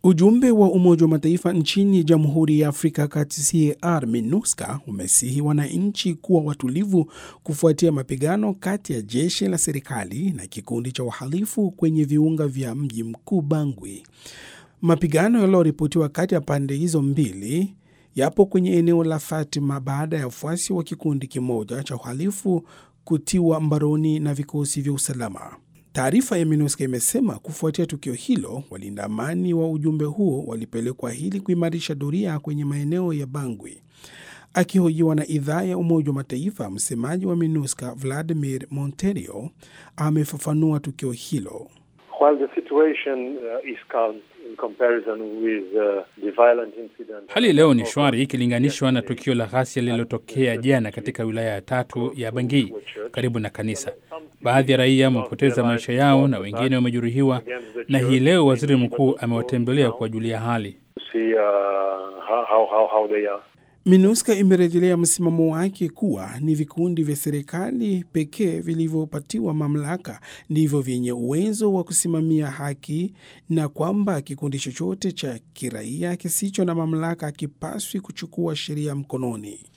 Ujumbe wa Umoja wa Mataifa nchini Jamhuri ya Afrika ya Kati CAR MINUSCA umesihi wananchi kuwa watulivu kufuatia mapigano kati ya jeshi la serikali na kikundi cha wahalifu kwenye viunga vya mji mkuu Bangui. Mapigano yaliyoripotiwa kati ya pande hizo mbili yapo kwenye eneo la Fatima baada ya wafuasi wa kikundi kimoja cha uhalifu kutiwa mbaroni na vikosi vya usalama. Taarifa ya MINUSCA imesema kufuatia tukio hilo, walinda amani wa ujumbe huo walipelekwa ili kuimarisha doria kwenye maeneo ya Bangui. Akihojiwa na idhaa ya Umoja wa Mataifa, msemaji wa MINUSCA Vladimir Monteiro amefafanua tukio hilo. While the situation is calm in comparison with the violent incident. Hali leo ni shwari ikilinganishwa na tukio la ghasia lililotokea jana katika wilaya ya 3 ya Bangui karibu na kanisa. Baadhi ya raia wamepoteza maisha yao na wengine wamejeruhiwa, na hii leo waziri mkuu amewatembelea kuwajulia hali. MINUSCA imerejelea msimamo wake kuwa ni vikundi vya serikali pekee vilivyopatiwa mamlaka ndivyo vyenye uwezo wa kusimamia haki, na kwamba kikundi chochote cha kiraia kisicho na mamlaka hakipaswi kuchukua sheria mkononi.